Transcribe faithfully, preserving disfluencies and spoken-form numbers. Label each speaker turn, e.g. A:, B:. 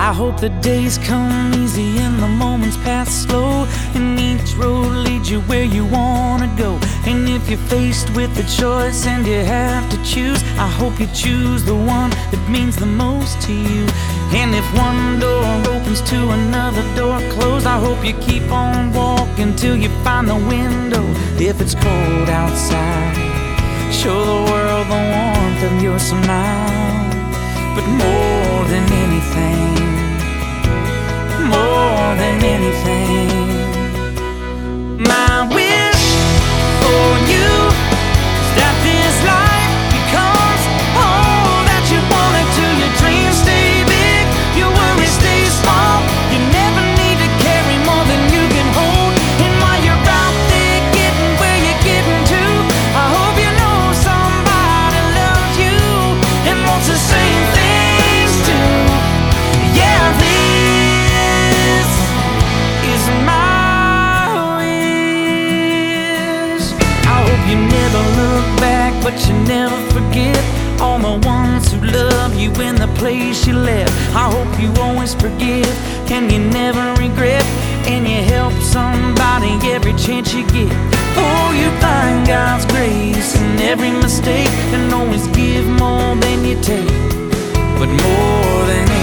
A: I hope the days come easy and the moments pass slow, and each road leads you where you wanna go. And if you're faced with a choice and you have to choose, I hope you choose the one that means the most to you. And if one door opens to another door closed, I hope you keep on walking till you find the window. If it's cold outside, show the world the warmth of your smile. But more than anything, more than anything, my wish for you is that this life becomes all that you want it to. Your dreams stay big, your worries stay small. You never need to carry more than you can hold. And while you're out there getting where you're getting to, I hope you know somebody loves you and wants the same things too. Yeah, this is my wish. I hope you never look back, but you never forget all the ones who love you in the place you left. I hope you always forgive and you never regret, and you help somebody every chance you get. Oh, you find God's grace in every mistake, and always give more than you take. But more than